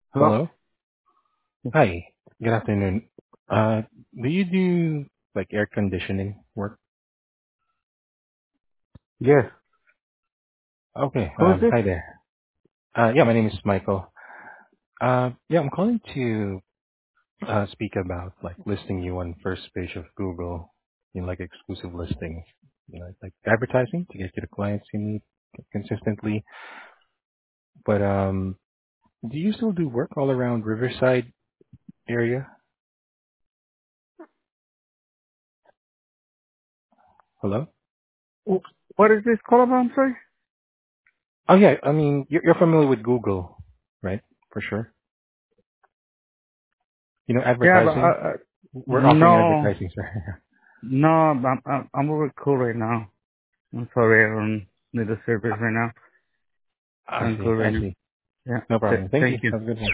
Hello? Hello. Hi. Good afternoon. Uh, do you do like air conditioning work? Yes. Okay. Who's this? Hi there. Yeah, my name is Michael. Yeah, I'm calling to speak about like listing you on first page of Google in like exclusive listings, like advertising to get you the clients you need consistently. But do you still do work all around Riverside area? Hello. What is this call about, I'm sorry? Oh yeah, I mean you're familiar with Google, right? For sure. Yeah, but Advertising. We're offering no, advertising, sir. no, I'm over cool right now. I'm sorry, I don't need the service right now. I I'm see. cool right I now. see. Yeah, No problem. Thank thank you. you. Have a good one.